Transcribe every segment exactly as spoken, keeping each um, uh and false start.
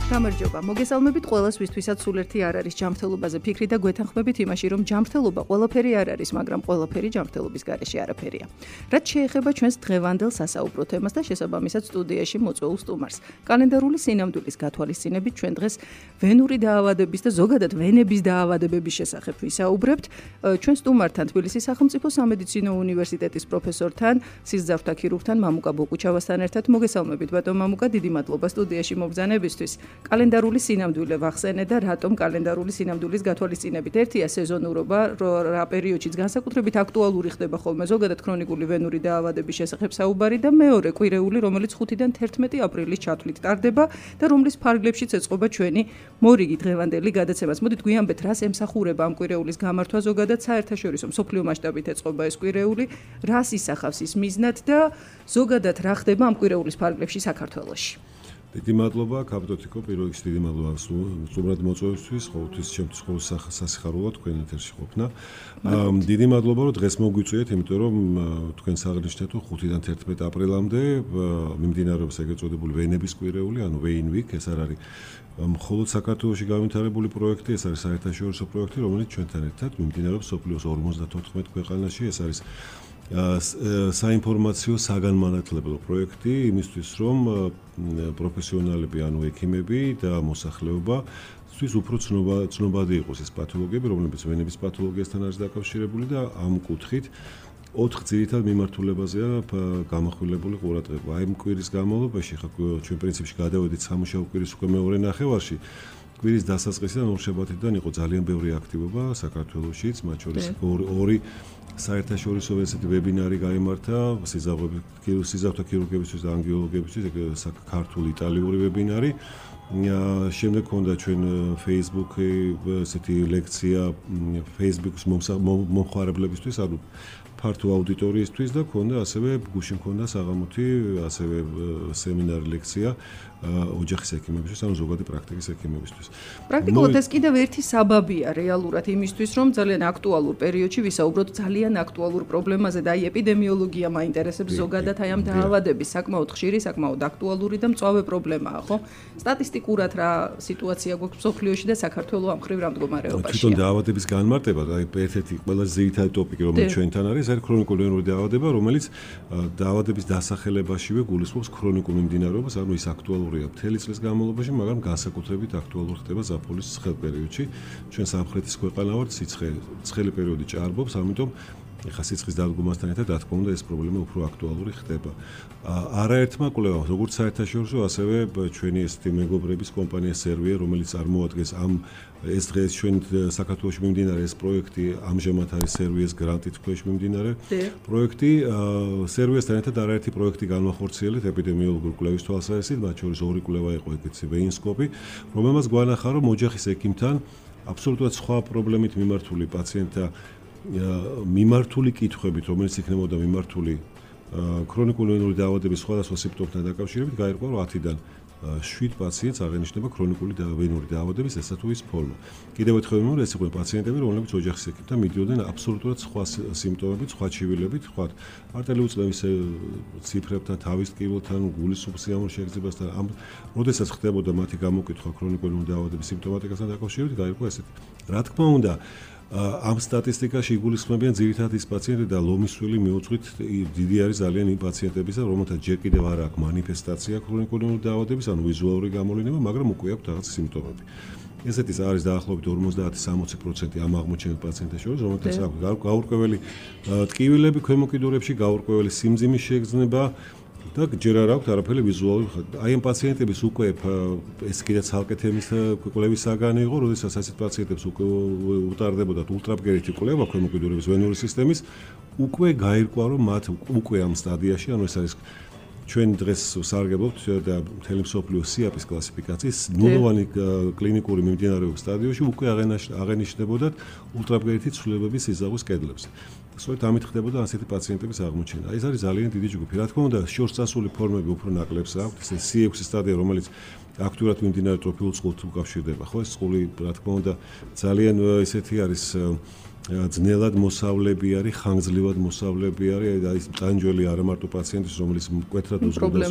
გამარჯობა. მოგესალმებით ყველას, ვისთვისაც სულ ერთი არ არის ჯანმრთელობაზე ფიქრი და გვეთანხმებით იმაში, რომ ჯანმრთელობა ყველაფერი არ არის, მაგრამ ყველაფერი ჯანმრთელობის გარეშე არაფერია. რაც შეეხება ჩვენს დღევანდელ სასაუბრო თემას და შესაბამისად სტუდიაში მოწვეულ სტუმარს. კალენდარული სინამდვილის გათვალისწინებით ჩვენ დღეს ვენური დაავადების და ზოგადად ვენების დაავადებების შესახებ ვისაუბრებთ. ჩვენ სტუმართან თბილისის სახელმწიფო სამედიცინო უნივერსიტეტის პროფესორთან, სისხლძარღვთა ქირურგთან მამუკა ბოკუჩავასთან ერთად მოგესალმებით ბატონ მამუკა, დიდი მადლობა სტუდიაში მობრძანებისთვის. კალენდარული სინამდვილე ვახსენე და რატომ კალენდარული სინამდვილის გათვალისწინებით. ერთია სეზონურობა, რა პერიოდშიც განსაკუთრებით აქტუალური ხდება ხოლმე ზოგადად ქრონიკული ვენური დაავადების შესახებ საუბარი და მეორე კვირეული, რომელიც ხუთიდან თერთმეტი აპრილის ჩათვლით ტარდება და რომლის ფარგლებშიც ეწყობა ჩვენი მორიგი დღევანდელი გადაცემაც. მოდით გვიანბეთ, რას ემსახურება ამ კვირეულის გამართვა ზოგადად საერთაშორისო მსოფლიო მასშტაბით ეწყობა ეს კვირეული, რას ისახავს ის მიზნად და ზოგადად რა ხდება ამ კვირეულის ფარგლებში საქართველოში. დიდი მადლობა კაპიტოტიკო, პირველ რიგში დიდი მადლობა სტუმრად მოწვევისთვის, ყოველთვის ჩემთვის ყოველ სასიხარულო თქვენ ეთერში ყოფნა. დიდი მადლობა, რომ დღეს მოგვიწვიეთ, იმიტომ რომ თქვენ საღნიშნეთ, რომ ხუთიდან თერთმეტ აპრილამდე მიმდინარეობს ეგრეთ წოდებული ვენების კვირეული, ანუ Vein Week, ეს არ არის მხოლოდ საქართველოში განვითარებული პროექტი, ეს არის საერთაშორისო პროექტი, რომელიც ჩვენთან ერთად მიმდინარეობს მსოფლიოს ორმოცდათოთხმეტ ქვეყანაში, ეს არის საინფორმაციო საგანმანათლებლო პროექტი იმისთვის, რომ პროფესიონალები, ანუ ექიმები და მოსახლეობა თვის უფრო ცნობადი იყოს ეს პათოლოგიები, რომლებიც ვენების პათოლოგიასთან არის დაკავშირებული და ამ კუთხით ოთხ ძირითად მიმართულებაზეა გამახვილებული ყურადღება. აი ამ კვირის განმავლობაში ხა ჩვენ პრინციპში გადავედით სამუშაო კვირის უკვე მეორე ნახევარში. კვირის დასაწყისიდან ორშაბათიდან იყო ძალიან ბევრი აქტივობა საქართველოშიც, მათ შორის ორი საერთაშორისო ესეთი ვებინარი გაიმართა სისხლძარღვთა ქირურგებისთვის და ანგიოლოგებისთვის, ქართული იტალიური ვებინარი. შემდეგ ჰქონდა ჩვენ Facebook-ი ესეთი ლექცია Facebook-ის მომხმარებლებისთვის, ანუ ფართო აუდიტორიისთვის და ჰქონდა ასევე გუშინ ჰქონდა საღამოთი ასევე სემინარი ლექცია ოჯახის ექიმებისთვის, ანუ ზოგადი პრაქტიკის ექიმებისთვის. პრაქტიკულად ეს კიდევ ერთი საბაბია რეალურად იმისთვის, რომ ძალიან აქტუალურ პერიოდში ვისაუბროთ ძალიან აქტუალურ პრობლემაზე და აი ეპიდემიოლოგია მაინტერესებს ზოგადად აი ამ დაავადების საკმაოდ ხშირი, საკმაოდ აქტუალური და მწვავე პრობლემაა, ხო? სტატისტიკურად რა სიტუაცია გვაქვს მსოფლიოში და საქართველოს ამ ხრივ რა მდგომარეობაშია? თვითონ დაავადების განმარტება, აი ერთ-ერთი ყველაზე ძირითადი ტოპიკი, რომელიც ჩვენთან არის, არის ქრონიკული ვენური დაავადება, რომელიც დაავადების დასახელებაშივე გულისხმობს ქრონიკულ მიმდინარეობას, ანუ ის აქტუალურია მთელი წლის განმავლობაში, მაგრამ განსაკუთრებით აქტუალური ხდება ზაფხულის ცხელ პერიოდში. ჩვენ სამხრეთის ქვეყანა ვართ, ცხელი პერიოდი ჭარბობს, ამიტომ ეხა სიცხის დადგომასთან ერთად რა თქმა უნდა ეს პრობლემა უფრო აქტუალური ხდება. არაერთმა კვლევამ, როგორც საერთაშორისო, ასევე ჩვენი ესეთი მეგობრების კომპანია Servier, რომელიც წარმოადგენს ამ ეს დღეს ჩვენ საქართველოში მიმდინარე ეს პროექტი ამჟამად არის Servier-ის გრანტით ქვეშ მიმდინარე პროექტი. Servier-სთან ერთად არაერთი პროექტი განვახორციელეთ ეპიდემიოლოგიური კვლევის თვალსაზრისით, მათ შორის ორი კვლევა იყო ეგეთი ვეინსკოპი, რომელმაც გვანახა, რომ ოჯახის ექიმთან აბსოლუტურად სხვა პრობლემით მიმართული პაციენტთა მიმართული კითხვებით, რომელიც იქნებოდა მიმართული ქრონიკული ვენური დაავადების სხვადასხვა სიმპტომთან დაკავშირებით, გაირკვა, რომ ათიდან შვიდ პაციენტს აღენიშნება ქრონიკული ვენური დაავადების ესა თუ ის ფორმა. კიდევ ერთხელ ვიმეორე, ეს იყვნენ პაციენტები, რომლებიც ოჯახის ექიმთან მიდიოდნენ აბსოლუტურად სხვა სიმპტომებით, სხვა ჩივილებით, სხვა არტერიულ წნევის ციფრებთან, თავის ტკივილთან, გულის სუბსიამურ შეგრძებასთან. ამ როდესაც ხდებოდა მათი გამოკითხვა ქრონიკული ვენური დაავადების სიმპტომატიკასთან დაკავშირებით, გაირკვა ესეთი. რა თქმა უნდა, ამ სტატისტიკაში იგულისხმებიან ძირითადად ის პაციენტები და ლომისვილი მიუძღვით დიდი არის ძალიან იმ პაციენტებისა, რომელთაც ჯერ კიდევ არ აქვს მანიფესტაცია ქრონიკული ვენური დაავადების, ანუ ვიზუალური გამოვლინება, მაგრამ უკვე აქვს რაღაც სიმპტომები. ესეთი არის დაახლოებით ორმოცდაათი სამოცი პროცენტი ამ აღმოჩენილ პაციენტთა შორის, რომელთაც აქვს გაურკვეველი ტკივილები ქვემო კიდურებში, გაურკვეველი სიმძიმის შეგრძნება და ჯერ არ აქვს არაფერი ვიზუალური. აი ამ პაციენტების უკვე ეს კიდე ცალკე თემის კვლევის საგანი იყო, როდესაც ასეთ პაციენტებს უკვე უტარდებოდათ ულტრაბგერითი კვლევა ქვემო კიდურების ვენური სისტემის, უკვე გაირკვა, რომ მათ უკვე ამ სტადიაში, ანუ ეს არის ჩვენ დღეს სარგებლობთ და მთელი მსოფლიო სიაპის კლასიფიკაციის ნულოვანი კლინიკური მიმდინარეობის სტადიაში უკვე აღენიშნებოდათ ულტრაბგერითი ცვლილებების სიზაღვის კედლებზე. სწორედ ამით ხდებოდა ასეთი პაციენტების აღმოჩენა. ეს არის ძალიან დიდი ჯგუფი. რა თქმა უნდა, შორსწასული ფორმები უფრო ნაკლებს აქვს, ეს სი ექვსი სტადია, რომელიც აქტიურად მიმდინარე ტროფიულ წყულს უკავშირდება, ხო? ეს წყული, რა თქმა უნდა, ძალიან ესეთი არის ძნელად მოსავლები არის, ხანგრძლივად მოსავლები არის, აი ტანჯველი არა მარტო პაციენტის, რომელიც მკვეთრად უზრუნველყოფს,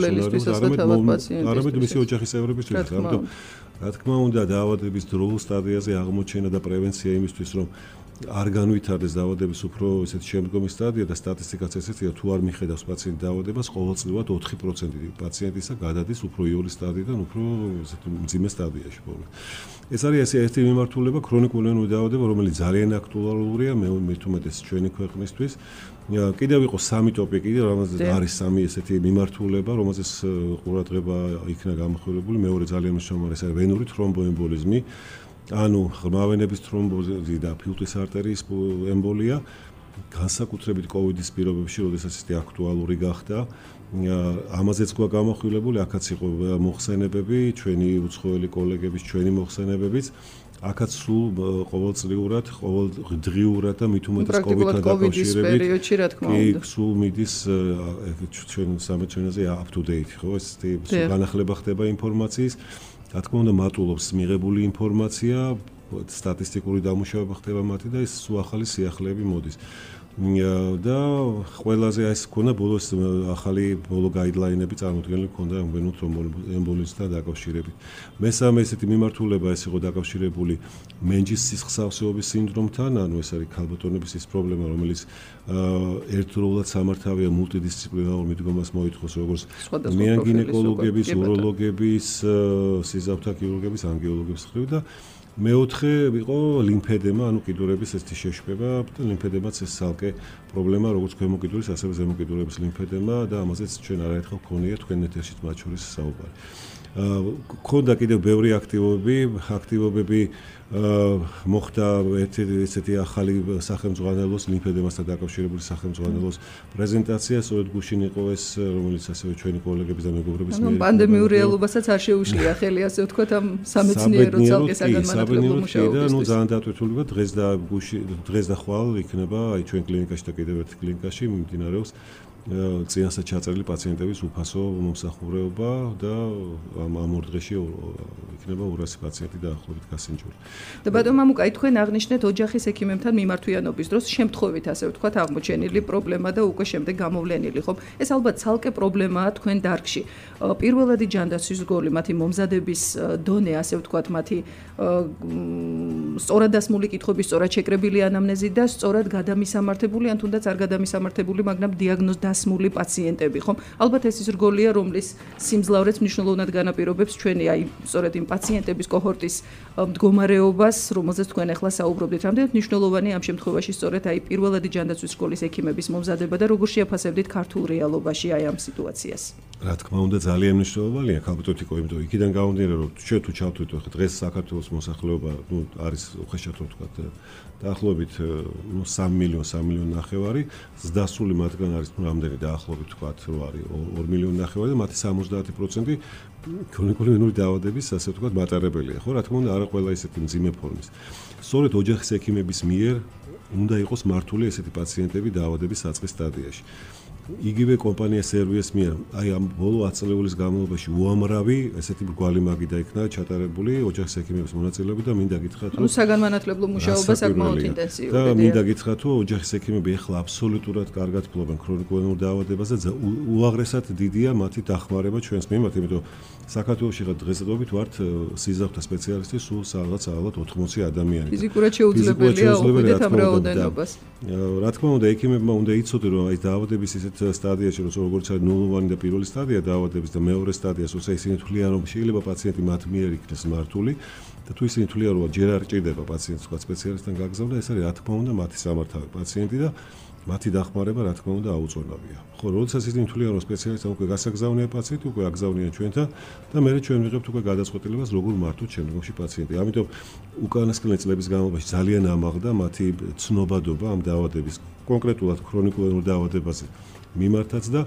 არამედ მისი ოჯახის წევრებისთვის. ამიტომ რა თქმა უნდა, დაავადების დროულ სტადიაზე აღმოჩენა და პრევენცია იმისთვის, რომ არ განვითარდეს დაავადების უფრო ესეთ შემდგომი სტადია და სტატისტიკაც ესეთია, თუ არ მიხედავს პაციენტი დაავადებას, ყოველწლიურად ოთხი პროცენტი პაციენტისა გადადის უფრო იოლი სტადიიდან უფრო ესეთ მძიმე სტადიაში. ეს არის ესე ერთი მიმართულება, ქრონიკული ვენური დაავადება, რომელიც ძალიან აქტუალურია მე მithumetes ჩვენი ქვეყნისთვის. კიდევ იყო სამი ტოპიკი, რომელზეც არის სამი ესეთი მიმართულება, რომელზეც ყურადღება იქნა გამახვილებული. მეორე ძალიან მნიშვნელოვანი ეს არის ვენური თრომბოემბოლიზმი. ანუ ღრმავენების თრომბოზი და ფილტვის არტერიის ემბოლია, განსაკუთრებით კოვიდის პირობებში, როდესაც ის აქტუალური გახდა. ამაზეც გვაქვს გამახვილებული, აქაც იყო მოხსენებები, ჩვენი უცხოელი კოლეგების, ჩვენი მოხსენებებიც. აქაც სულ ყოველწლიურად, ყოველდღიურად და მithumetes კოვიდთან დაკავშირებით კი სულ მიდის ჩვენ სამეცნიეროზე up to date, ხო, ეს განახლება ხდება ინფორმაციის. რა თქმა უნდა, მატულობს მიღებული ინფორმაცია, სტატისტიკური დამუშავება ხდება მათი და ეს სულ ახალი სიახლეები მოდის. და ყველაზე ეს ქონა ბოლოს ახალი ბოლო გაიდლაინები წარმოქმნილი ქონდა ვენურ თრომბოემბოლიზმთან დაკავშირებით. მესამე ესეთი მიმართულება ეს იყო დაკავშირებული მენჯის სისხლსავსეობის სინდრომთან, ანუ ეს არის ქალბატონების ის პრობლემა, რომელიც ერთდროულად სამართავია მულტიდისციპლინარულ მიდგომას მოითხოვს, როგორც მიან გინეკოლოგების, უროლოგების, სიზავთა ქირურგების, ანგიოლოგების ხრივ და მეოთხე იყო ლიმფედემა, ანუ კიდურების ესეთი შეშფება და ლიმფედემაც ეს ცალკე პრობლემა, როგორც ქვემო კიდურის, ასევე ზემო კიდურების ლიმფედემა და ამაზეც ჩვენ არაერთხელ გქონია თქვენ ეთერშიც მათ შორის საუბარი. ქონდა კიდევ ბევრი აქტივობები, აქტივობები მოხდა ესეთი ახალი სახელმძღვანელოს ლიმფედემასთან დაკავშირებული სახელმძღვანელოს პრეზენტაცია, სწორედ გუშინ იყო ეს, რომელიც ასევე ჩვენი კოლეგების და მეგობრების მიერ პანდემიურ რეალობასაც არ შეუშლია ხელი, ასე ვთქვათ, ამ სამეცნიერო ცალკე საგანმანათლებლო მუშაობისთვის. ნუ ძალიან დატვირთულება დღეს და გუშინ დღეს და ხვალ იქნება აი ჩვენ კლინიკაში და კიდევ ერთ კლინიკაში მიმდინარეობს წინასწარ ჩაწერილი პაციენტების უფასო მომსახურება და ამ ამ ორ დღეში იქნება ორასი პაციენტი დაახლოებით გასინჯური. და ბატონო მამუკა, თქვენ აღნიშნეთ ოჯახის ექიმებთან მიმართვიანობის დროს შემთხვევით ასე ვთქვათ აღმოჩენილი პრობლემა და უკვე შემდეგ გამოვლენილი, ხო? ეს ალბათ ცალკე პრობლემაა თქვენ დარგში. პირველადი ჯანდაცვის რგოლი, მათი მომზადების დონე, ასე ვთქვათ, მათი სწორად დასმული კითხვების, სწორად შეკრებილი ანამნეზი და სწორად გადამისამართებული ან თუნდაც არ გადამისამართებული, მაგრამ დიაგნოზ დასმული პაციენტები, ხო? ალბათ ეს ის რგოლია, რომლის სიმძლავრეც მნიშვნელოვნად განაპირობებს ჩვენი აი სწორედ იმ პაციენტების კოჰორტის მდგომარეობას, რომელზეც თქვენ ახლა საუბრობდით. რამდენად მნიშვნელოვანია ამ შემთხვევაში სწორედ აი პირველადი ჯანდაცვის რგოლის ექიმების მომზადება და როგორ შეაფასებდით ქართულ რეალობაში აი ამ სიტუაციას? რა თქმა უნდა, ძალიან მნიშვნელოვანია ქალბატონიკო, იმიტომ იქიდან გამომდინარე, რომ ჩვენ თუ ჩავთვლით ახლა დღეს საქართველოს მოსახლეობა, ნუ არის უხეშად რომ ვთქვათ, დაახლოებით ნუ სამი მილიონი, სამი მილიონი ნახევარი, ზრდასრული მათგან არის ნუ რამდენი დაახლოებით ვთქვათ, რომ არის ორი მილიონი ნახევარი და მათი სამოცდაათი პროცენტი ქრონიკული ვენური დაავადების, ასე ვთქვათ, მატარებელია, ხო? რა თქმა უნდა, არა ყველა ისეთი მძიმე ფორმის. სწორედ ოჯახის ექიმების მიერ უნდა იყოს მართული ესეთი პაციენტები დაავადების საწყის სტადიაში. იგივე კომპანია სერვიეს მიერ აი ამ ბოლო ათი წლების განმავლობაში უამრავი ესეთი მრგვალი მაგი დაიქნა ჩატარებული ოჯახის ექიმების მონაწილეობით და მინდა გითხრათ რომ საგანმანათლებლო მუშაობა საკმაოდ ინტენსიურია და მინდა გითხრათ რომ ოჯახის ექიმები ახლა აბსოლუტურად კარგად ფლობენ ქრონიკულ ვენურ დაავადებას და უაღრესად დიდია მათი დახმარება ჩვენს მიმართ, იმიტომ საქართველოში ხა დღესდღეობით ვართ სიზავთა სპეციალისტი სულ რაღაც ალბათ ოთხმოცი ადამიანი. ფიზიკურად შეუძლებელია უყიდეთ ამ რაოდენობას. რა თქმა უნდა, ექიმებმა უნდა იცოდე რომ აი დაავადების ისეთ სტადიაში, როგორც არის ნულოვანი და პირველი სტადია დაავადების და მეორე სტადია, როცა ისინი თვლიან რომ შეიძლება პაციენტი მათ მიერ იქნეს მართული და თუ ისინი თვლიან რომ ჯერ არ ჭირდება პაციენტს სხვა სპეციალისტთან გაგზავნა, ეს არის რა თქმა უნდა მათი სამართავი პაციენტი და მათი დახმარება რა თქმა უნდა აუწონავია. ხო, როდესაც ისინი თვლიან რომ სპეციალისტთან უკვე გასაგზავნია პაციენტი, უკვე აგზავნიან ჩვენთან და მე ჩვენ ვიღებთ უკვე გადაწყვეტილებას როგორ მართოთ შემდგომში პაციენტი. ამიტომ უკანასკნელი წლების განმავლობაში ძალიან ამაღლდა მათი ცნობადობა ამ დაავადების კონკრეტულად ქრონიკულ ვენურ დაავადებაზე მიმართაც და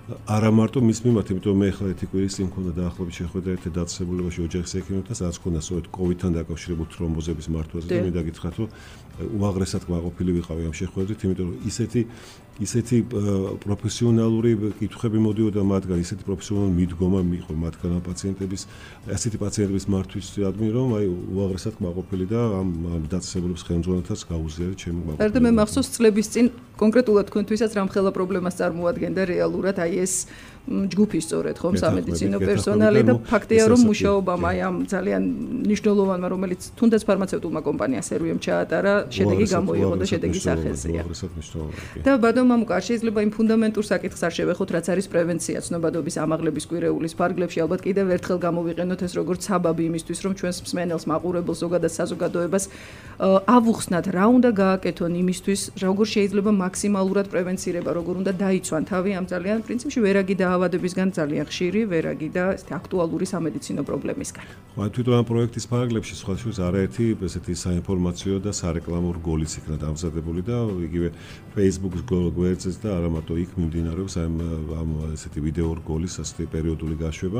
არა მარტო მის მიმართ, იმიტომ მე ახლა ერთი კვირის წინ მქონდა დაახლოებით შეხვედრა ერთ დაწესებულებაში ოჯახის ექიმებთან, სადაც მქონდა სწორედ კოვიდთან დაკავშირებული თრომბოზების მართვაზე და მინდა გითხრათ, რომ უაღრესად კმაყოფილი ვიყავი ამ შეხვედრით, იმიტომ რომ ისეთი ისეთი პროფესიონალური კითხვები მოდიოდა მათგან, ისეთი პროფესიონალური მიდგომა მიიღო მათგან ამ პაციენტების, ასეთი პაციენტების მართვის რადმე რომ აი უაღრესად კმაყოფილი და ამ დაწესებულების ხელმძღვანელთაც გაუზიარეთ ჩემი კმაყოფილება. ერთ მე მახსოვს წლების წინ კონკრეტულად თქვენთვისაც რამხელა პრობლემას წარმოადგენდა რეალურად აი ეს ჯგუფი სწორედ ხომ სამედიცინო პერსონალი და ფაქტია რომ მუშაობამ აი ამ ძალიან მნიშვნელოვანმა რომელიც თუნდაც ფარმაცევტულმა კომპანიას სერვიემ ჩაატარა შედეგი გამოიღო და შედეგი სახეზეა და ბატონ მამუკა შეიძლება იმ ფუნდამენტურ საკითხს არ შევეხოთ რაც არის პრევენცია ცნობადობის ამაღლების კვირეულის ფარგლებში ალბათ კიდევ ერთხელ გამოვიყენოთ ეს როგორც საბაბი იმისთვის რომ ჩვენს მსმენელს მაყურებელს ზოგადად საზოგადოებას ავუხსნათ რა უნდა გააკეთონ იმისთვის როგორ შეიძლება მაქსიმალურად პრევენცირება როგორ უნდა დაიცვან თავი ამ ძალიან პრინციპში ვერაგი დაავადებისგან ძალიან ხშირი ვერაგი და აქტუალური სამედიცინო პრობლემისგან. ხო, თვითონ ამ პროექტის პარაგლებში სხვა შორის არაერთი ესეთი საინფორმაციო და სარეკლამო რგოლიც იქნა დამზადებული და იგივე Facebook-ის გვერდზეც და არა მარტო იქ მიმდინარეობს ამ ამ ესეთი ვიდეო რგოლის ასეთი პერიოდული გაშვება.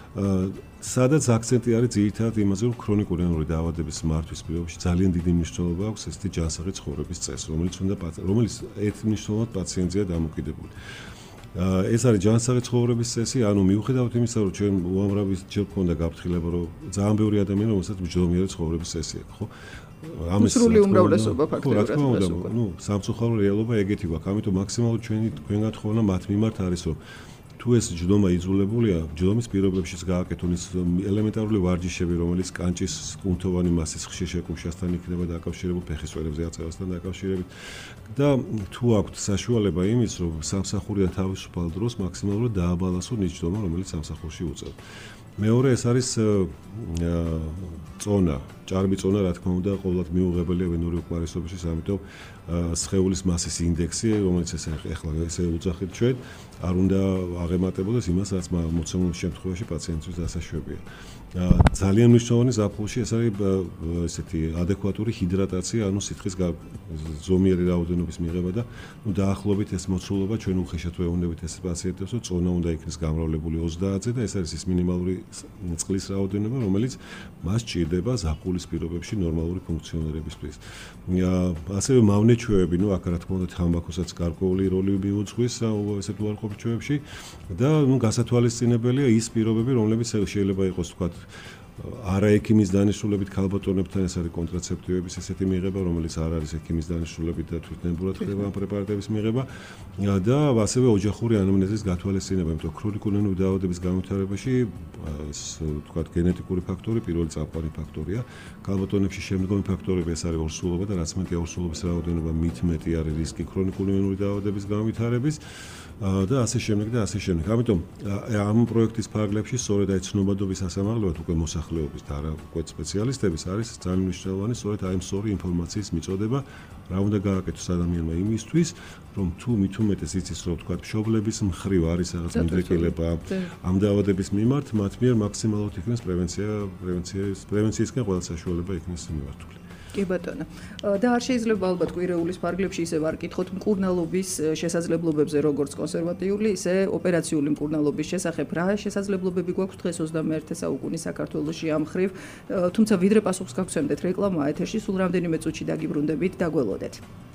სადაც აქცენტი არის ძირითადად იმაზე, რომ ქრონიკული ენალური დაავადების მართვის პირობებში ძალიან დიდი მნიშვნელობა აქვს ესეთი ჯანსაღი ცხოვრების წესი, რომელიც უნდა რომელიც ერთ მნიშვნელოვნად პაციენტზეა დამოკიდებული. ეს არის ჯანსაღი ცხოვრების წესი, ანუ მიუხედავად იმისა, რომ ჩვენ უამრავი ჯერ მქონდა გაფრთხილება, რომ ძალიან ბევრი ადამიანი, რომელსაც მჯდომიერი ცხოვრების წესი აქვს, ხო? ამის სრული უმრავლესობა ფაქტობრივად. ნუ სამწუხარო რეალობა ეგეთი გვაქვს, ამიტომ მაქსიმალურად ჩვენი თქვენგან თხოვნა მათ მიმართ არის, რომ თუ ეს ჯდომა იძულებულია, ჯდომის პირობებშიც გააკეთონ ის ელემენტარული ვარჯიშები, რომელიც კანჭის კუნთოვანი მასის ხშირ შეკუმშასთან იქნება დაკავშირებული, ფეხის წვერებზე აწევასთან დაკავშირებით და თუ აქვთ საშუალება იმის, რომ სამსახურიდან თავისუფალ დროს მაქსიმალურად დააბალანსონ ის ჯდომა, რომელიც სამსახურში უწევთ. მეორე ეს არის წონა, ჭარბი წონა, რა თქმა უნდა, ყოველად მიუღებელია ვენური უკმარისობაში, ამიტომ სხეულის მასის ინდექსი, რომელიც ეს ახლა ესე უძახით ჩვენ, არ უნდა აღემატებოდეს იმას, რაც მოცემულ შემთხვევაში პაციენტთვის დასაშვებია. ძალიან მნიშვნელოვანი ზაფხულში ეს არის ესეთი ადეკვატური ჰიდრატაცია, ანუ სითხის ზომიერი რაოდენობის მიღება და ნუ დაახლოებით ეს მოცულობა ჩვენ უხეშად ვეუბნებით ეს პაციენტებს, რომ წონა უნდა იქნეს გამრავლებული ოცდაათზე და ეს არის ის მინიმალური წყლის რაოდენობა, რომელიც მას ჭირდება ზაფხულის პირობებში ნორმალური ფუნქციონირებისთვის. ასევე მავნეჩვევები, ნუ აქ რა თქმა უნდა თამბაქოსაც გარკვეული როლი მიუძღვის ესეთ უარყოფით ჩვევებში და ნუ გასათვალისწინებელია ის პირობები, რომლებიც შეიძლება იყოს თქვა არა ექიმის დანიშნულებით ქალბატონებთან ეს არის კონტრაცეპტივების ესეთი მიღება, რომელიც არ არის ექიმის დანიშნულებით და თვითნებურად ხდება ამ პრეპარატების მიღება და ასევე ოჯახური ანამნეზის გათვალისწინება, იმიტომ რომ ქრონიკული ენალური დაავადების განვითარებაში ეს თქვა გენეტიკური ფაქტორი პირველი წამყვანი ფაქტორია. ქალბატონებში შემდგომი ფაქტორები ეს არის ორსულობა და რაც მეტია ორსულობის რაოდენობა, მით მეტი არის რისკი ქრონიკული ენალური დაავადების განვითარების და ასე შემდეგ და ასე შემდეგ. ამიტომ ამ პროექტის ფარგლებში სწორედ აი ცნობადობის ასამაღლებად უკვე მოსახლეობის და არა უკვე სპეციალისტების არის ძალიან მნიშვნელოვანი სწორედ აი მსორი ინფორმაციის მიწოდება, რა უნდა გააკეთოს ადამიანმა იმისთვის, რომ თუ მით უმეტეს იცის, რომ თქვა მშობლების მხრივ არის რაღაც მიდრეკილება ამ დაავადების მიმართ, მათ მიერ მაქსიმალურად იქნეს პრევენცია, პრევენციის პრევენციისკენ ყველა საშუალება იქნეს მიმართული. კი ბატონო. და არ შეიძლება ალბათ კვირეულის ფარგლებში ისე ვარ კითხოთ მკურნალობის შესაძლებლობებზე, როგორც კონსერვატიული, ისე ოპერაციული მკურნალობის შესახებ. რა შესაძლებლობები გვაქვს დღეს ოცდამეერთე საუკუნის საქართველოში ამ მხრივ, თუმცა ვიდრე პასუხს გაგცემდეთ რეკლამა ეთერში, სულ რამდენიმე წუთში დაგიბრუნდებით, დაგველოდეთ.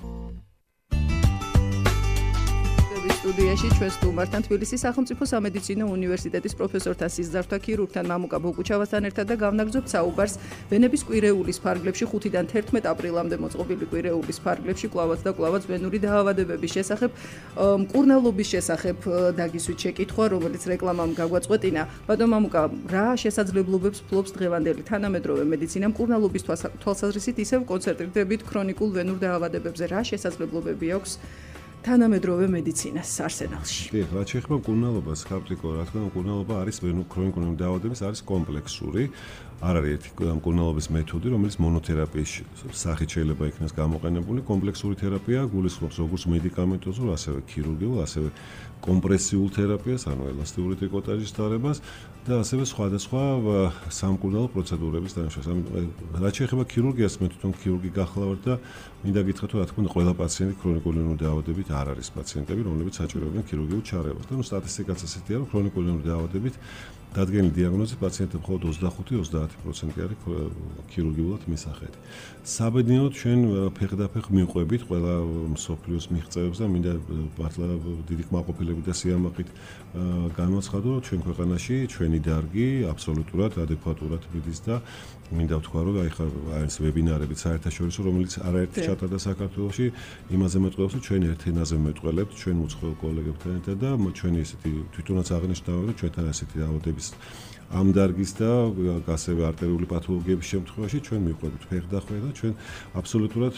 სტუდიაში ჩვენ სტუმართან თბილისის სახელმწიფო სამედიცინო უნივერსიტეტის პროფესორთა სიზართა ქირურგთან მამუკა ბოგუჩავასთან ერთად და გავნაგზობთ საუბარს ვენების კვირეულის ფარგლებში ხუთიდან თერთმეტ აპრილამდე მოწყობილი კვირეულის ფარგლებში კვლავაც და კვლავაც ვენური დაავადებების შესახებ, მკურნალობის შესახებ დაგისვით შეკითხვა, რომელიც რეკლამამ გაგვაწყვეტინა. ბატონ მამუკა, რა შესაძლებლობებს ფლობს დღევანდელი თანამედროვე მეცნიერება მკურნალობის თვალსაზრისით ისევ კონცენტრირებით ქრონიკულ ვენურ დაავადებებზე? რა შესაძლებლობები აქვს თანამედროვე მედიცინას არსენალში? კი, რაც შეეხება მკურნალობას, ხალხიკო, რა თქმა უნდა, მკურნალობა არის ქრონიკული დაავადების არის კომპლექსური. არ არის ერთი მკურნალობის მეთოდი, რომელიც მონოთერაპიის სახით შეიძლება იქნას გამოყენებული. კომპლექსური თერაპია გულისხმობს როგორც მედიკამენტოზურ, ასევე ქირურგიულ, ასევე კომპრესიულ თერაპიას, ანუ ელასტიური ტრიკოტაჟის დარებას და ასევე სხვადასხვა სამკურნალო პროცედურების დანაშაულს. რაც შეეხება ქირურგიას, მე თვითონ ქირურგი გახლავართ და მინდა გითხრათ, რომ რა თქმა უნდა, ყველა პაციენტი ქრონიკული ენური დაავადებით არ არის პაციენტები, რომლებიც საჭიროებენ ქირურგიულ ჩარევას. და ნუ სტატისტიკაც ასეთია, რომ ქრონიკული ვენური დაავადებით დადგენილი დიაგნოზი პაციენტებს მხოლოდ ოცდახუთი ოცდაათი პროცენტი არის ქირურგიულად მისახედი. საბედნიეროდ ჩვენ ფეხდაფეხ მივყვებით ყველა მსოფლიოს მიღწევებს და მინდა მართლა დიდი კმაყოფილებით და სიამაყით განვაცხადო, რომ ჩვენ ქვეყანაში ჩვენი დარგი აბსოლუტურად ადეკვატურად მიდის და მინდა ვთქვა, რომ აი ხა არის ვებინარები საერთაშორისო, რომელიც არაერთი ჩატარდა საქართველოში, იმაზე მეტყველებს, რომ ჩვენ ერთ ენაზე მეტყველებთ ჩვენ უცხოელ კოლეგებთან ერთად და ჩვენი ესეთი თვითონაც აღნიშნავ, რომ ჩვენთან ესეთი დაავადების ამ დარგის და ასევე არტერიული პათოლოგიების შემთხვევაში ჩვენ მივყვებით ფეხდახვე და ჩვენ აბსოლუტურად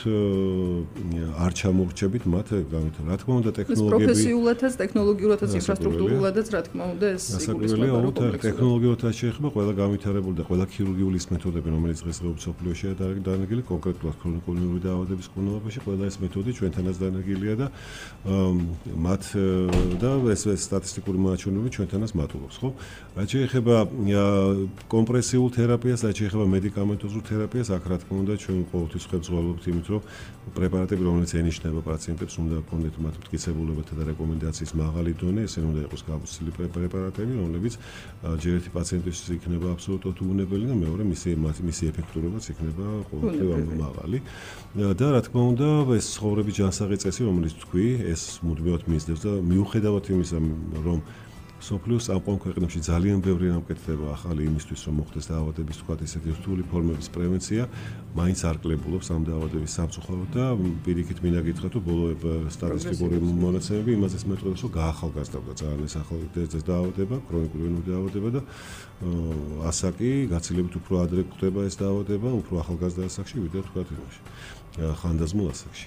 არ ჩამოვრჩებით მათ განვითარება. რა თქმა უნდა ტექნოლოგიები პროფესიულადაც, ტექნოლოგიურადაც, ინფრასტრუქტურულადაც, რა თქმა უნდა, ეს გასაგებია, რომ ტექნოლოგიურად შეეხება ყველა განვითარებული და ყველა ქირურგიული მეთოდები, რომელიც დღესდღეობით მსოფლიოში დანერგილი, კონკრეტულად ქრონიკული ვენური დაავადების კურნალობაში, ყველა ეს მეთოდი ჩვენთანაც დანერგილია და მათ და ეს სტატისტიკური მონაჩვენებები ჩვენთანაც მატულობს, ხო? რაც შეეხება კომპრესიულ თერაპიას, რაც შეეხება მედიკამენტოზურ თერაპიას, აქ რა თქმა უნდა ჩვენ ყოველთვის ხებძვალობთ იმით, რომ პრეპარატები, რომელიც ენიშნება პაციენტებს, უნდა ჰქონდეთ მათ მტკიცებულებათა და რეკომენდაციის მაღალი დონე, ესე უნდა იყოს გამოცდილი პრეპარატები, რომლებიც ჯერ ერთი პაციენტისთვის იქნება აბსოლუტურად უუნებელი და მეორე მისი მისი ეფექტურობაც იქნება ყოველთვის მაღალი. და რა თქმა უნდა, ეს ცხოვრების ჯანსაღი წესი, რომელიც თქვი, ეს მუდმივად მისდევს და მიუხედავად იმისა, რომ სოფლიოს ამ ქვეყნებში ძალიან ბევრი ამკეთდება ახალი იმისთვის, რომ მოხდეს დაავადების თქვა ესეთი რთული ფორმების პრევენცია, მაინც არ კლებულობს ამ დაავადების სამწუხაროდ და პირიქით მინდა გითხრათ, რომ ბოლო სტატისტიკური მონაცემები იმასაც მეტყველებს, რომ გაახალგაზრდა ძალიან ეს ახალი დაავადება, ქრონიკული ვენური დაავადება და ასაკი გაცილებით უფრო ადრე გვხვდება ეს დაავადება, უფრო ახალგაზრდა ასაკში, ვიდრე თქვა იმაში ხანდაზმულ ასაკში.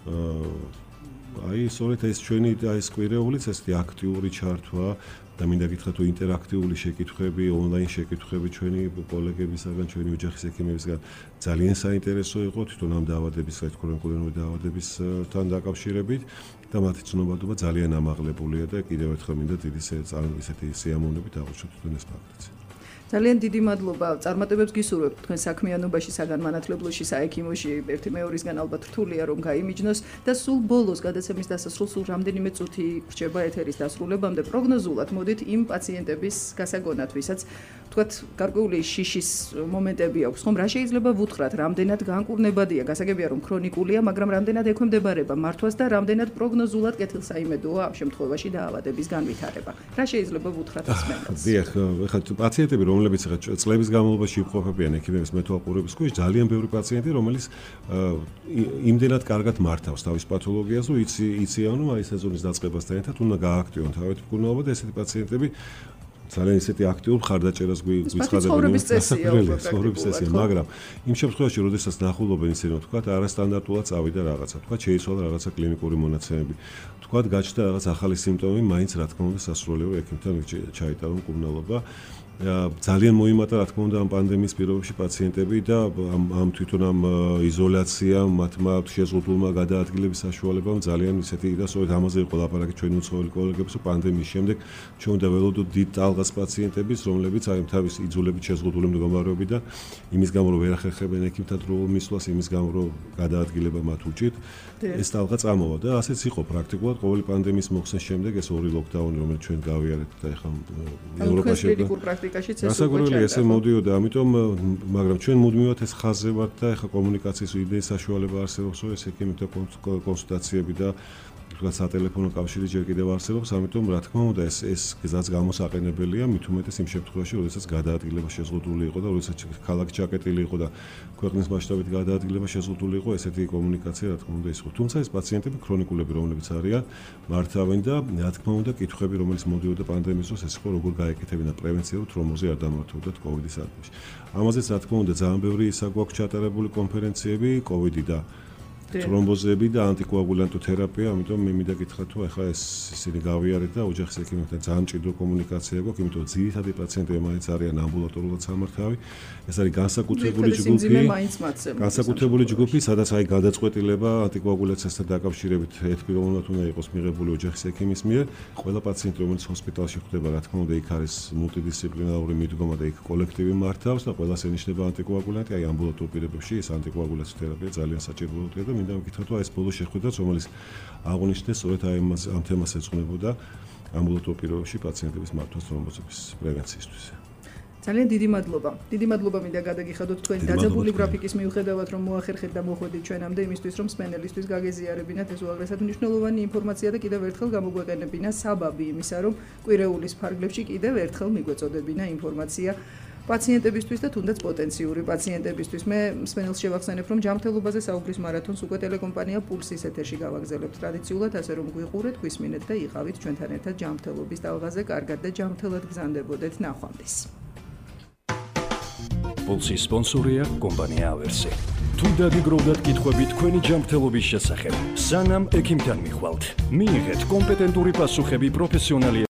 აი, სწორედ ეს ჩვენი აი ეს კვირეულიც ესეთი აქტიური ჩართვა და მინდა გითხრათ, რომ ინტერაქტიული შეკითხვები, ონლაინ შეკითხვები ჩვენი კოლეგებისგან, ჩვენი ოჯახის ექიმებისგან ძალიან საინტერესო იყო თვითონ ამ დაავადების, აი ქრონიკული ვენური დაავადებისთან დაკავშირებით და მათი ცნობადობა ძალიან ამაღლებულია და კიდევ ერთხელ მინდა დიდი ესეთი სიამოვნებით აღნიშნოთ თვითონ ეს ფაქტიც. ძალიან დიდი მადლობა. წარმატებებს გისურვებთ თქვენ საქმიანობაში, საგანმანათლებლოში, საექიმოში, ერთი მეორისგან ალბათ რთულია რომ გაიმიჯნოს და სულ ბოლოს გადაცემის დასასრულს სულ რამდენიმე წუთი რჩება ეთერის დასრულებამდე. პროგნოზულად მოდით იმ პაციენტების გასაგონად, ვისაც თქვათ გარკვეული შიშის მომენტები აქვს, ხომ რა შეიძლება ვუთხრათ, რამდენად განკურნებადია, გასაგებია რომ ქრონიკულია, მაგრამ რამდენად ექვემდებარება მართვას და რამდენად პროგნოზულად კეთილსაიმედოა ამ შემთხვევაში დაავადების განვითარება. რა შეიძლება ვუთხრათ ასმენელს? დიახ, ეხლა პაციენტები რომლებიც ახლა წლების განმავლობაში იმყოფებიან ექიმების მეთვალყურების ქვეშ, ძალიან ბევრი პაციენტი, რომელიც იმდენად კარგად მართავს თავის პათოლოგიას, რომ იცი იციან, რომ აი სეზონის დაწყებასთან ერთად უნდა გააქტიონ თავის მკურნალობა და ესეთი პაციენტები ძალიან ისეთი აქტიურ მხარდაჭერას გვიცხადებენ. ცხოვრების წესია, ცხოვრების წესია, მაგრამ იმ შემთხვევაში, როდესაც ნახულობენ ისე რომ თქვა, არასტანდარტულად წავიდა რაღაცა, თქვა, შეიცვალა რაღაცა კლინიკური მონაცემები. თქვა, გაჩნდა რაღაც ახალი სიმპტომები, მაინც რა თქმა უნდა სასურველიო ექიმთან ჩაიტარო მკურნალობა. ძალიან მოიმატა რა თქმა უნდა ამ პანდემიის პირობებში პაციენტები და ამ ამ თვითონ ამ იზოლაციამ მათმა შეზღუდულმა გადაადგილების საშუალებამ ძალიან ისეთი და სწორედ ამაზე იყო ლაპარაკი ჩვენი უცხოელი კოლეგების, რომ პანდემიის შემდეგ ჩვენ უნდა ველოდოთ დიდ ტალღას პაციენტების, რომლებიც აი თავის იძულებით შეზღუდული მდგომარეობიდან იმის გამო რომ ვერ ახერხებენ ექიმთან დროულ მისვლას, იმის გამო რომ გადაადგილება მათ უჭირთ, ეს ტალღა წამოვა და ასეც იყო პრაქტიკულად ყოველი პანდემიის მოხსნის შემდეგ ეს ორი ლოკდაუნი, რომელიც ჩვენ გავიარეთ და ეხლა ევროპაში გასაგებია ესე მოდიოდა, ამიტომ მაგრამ ჩვენ მუდმივად ეს ხაზზე ვართ და ეხლა კომუნიკაციის იდეის საშუალება არსებობს, რომ ეს ექიმთა კონსულტაციები და თქვა სატელეფონო კავშირი ჯერ კიდევ არსებობს, ამიტომ რა თქმა უნდა ეს ეს გზაც გამოსაყენებელია, მით უმეტეს იმ შემთხვევაში, როდესაც გადაადგილება შეზღუდული იყო და როდესაც ქალაქი ჩაკეტილი იყო და ქვეყნის მასშტაბით გადაადგილება შეზღუდული იყო, ესეთი კომუნიკაცია რა თქმა უნდა ის იყო. თუმცა ეს პაციენტები ქრონიკულები, რომლებიც არიან, მართავენ და რა თქმა უნდა კითხვები, რომელიც მოდიოდა პანდემიის დროს, ეს იყო როგორ გაეკეთებინა პრევენცია, რომ თრომბოზი არ დამართავდათ კოვიდის ატმოში. ამაზეც რა თქმა უნდა ძალიან ბევრი ისა გვაქვს ჩატარებული კონფერენციები, კოვიდი და თრომბოზები და ანტიკოაგულანტო თერაპია, ამიტომ მე მინდა გითხრათ, რომ ახლა ეს ისინი გავიარეთ და ოჯახის ექიმებთან ძალიან მჭიდრო კომუნიკაცია გვაქვს, იმიტომ რომ ძირითადი პაციენტები მაინც არიან ამბულატორულად სამართავი. ეს არის განსაკუთრებული ჯგუფი, განსაკუთრებული ჯგუფი, სადაც აი გადაწყვეტილება ანტიკოაგულაციასთან დაკავშირებით ერთპიროვნულად უნდა იყოს მიღებული ოჯახის ექიმის მიერ. ყველა პაციენტი, რომელიც ჰოსპიტალში ხვდება, რა თქმა უნდა, იქ არის მულტიდისციპლინარული მიდგომა და იქ კოლექტივი მართავს და ყველას ენიშნება ანტიკოაგულანტი, აი ამბულატორ პირობებში ეს ანტიკოაგულაციის თერაპია ძალიან საჭიროა და და მინდა მეკითხოთ, რომ ეს ბოლო შეხვედრაც, რომელიც აღნიშნეს, სწორედ აი ამ თემას ეძღვნებოდა ამბულატორიულ პირობებში პაციენტების მართვას თრომბოზების პრევენციისთვის. ძალიან დიდი მადლობა. დიდი მადლობა მინდა გადაგიხადოთ თქვენი დაძაბული გრაფიკის მიუხედავად, რომ მოახერხეთ და მოხვედით ჩვენამდე იმისთვის, რომ სპენელისთვის გაგეზიარებინათ ეს უაღრესად მნიშვნელოვანი ინფორმაცია და კიდევ ერთხელ გამოგვეყენებინა საბაბი იმისა, რომ კვირეულის ფარგლებში კიდევ ერთხელ მიგვეწოდებინა ინფორმაცია პაციენტებისთვის და თუნდაც პოტენციური პაციენტებისთვის. მე სპენელს შევახსენებ, რომ ჯანმრთელობაზე საუბრის მარათონს უკვე ტელეკომპანია პულსის ეთერში გავაგზავნებთ ტრადიციულად, ასე რომ გვიყურეთ, გვისმინეთ და იყავით ჩვენთან ერთად ჯანმრთელობის ტალღაზე. კარგად და ჯანმრთელად გზანდებოდეთ ნახვამდის. Pulsi sponsoria kompania Aversi. თუ დაგიგროვდათ კითხვები თქვენი ჯანმრთელობის შესახებ, სანამ ექიმთან მიხვალთ, მიიღეთ კომპეტენტური პასუხები პროფესიონალი